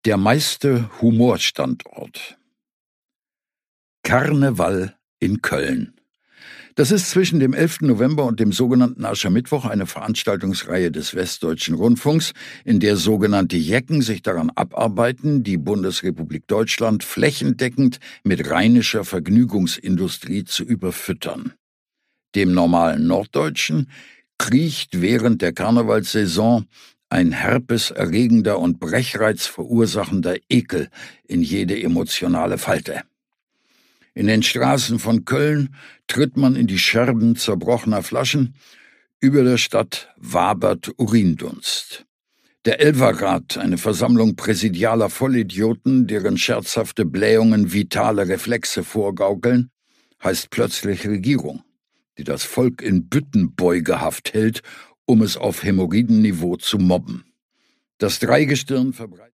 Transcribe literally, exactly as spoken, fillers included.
Der meiste Humorstandort. Karneval in Köln. Das ist zwischen dem elften November und dem sogenannten Aschermittwoch eine Veranstaltungsreihe des Westdeutschen Rundfunks, in der sogenannte Jecken sich daran abarbeiten, die Bundesrepublik Deutschland flächendeckend mit rheinischer Vergnügungsindustrie zu überfüttern. Dem normalen Norddeutschen kriecht während der Karnevalssaison ein herpeserregender und Brechreiz verursachender Ekel in jede emotionale Falte. In den Straßen von Köln tritt man in die Scherben zerbrochener Flaschen, über der Stadt wabert Urindunst. Der Elferrat, eine Versammlung präsidialer Vollidioten, deren scherzhafte Blähungen vitale Reflexe vorgaukeln, heißt plötzlich Regierung, die das Volk in Büttenbeugehaft hält, um es auf Hämorrhoidenniveau zu mobben. Das Dreigestirn verbreitet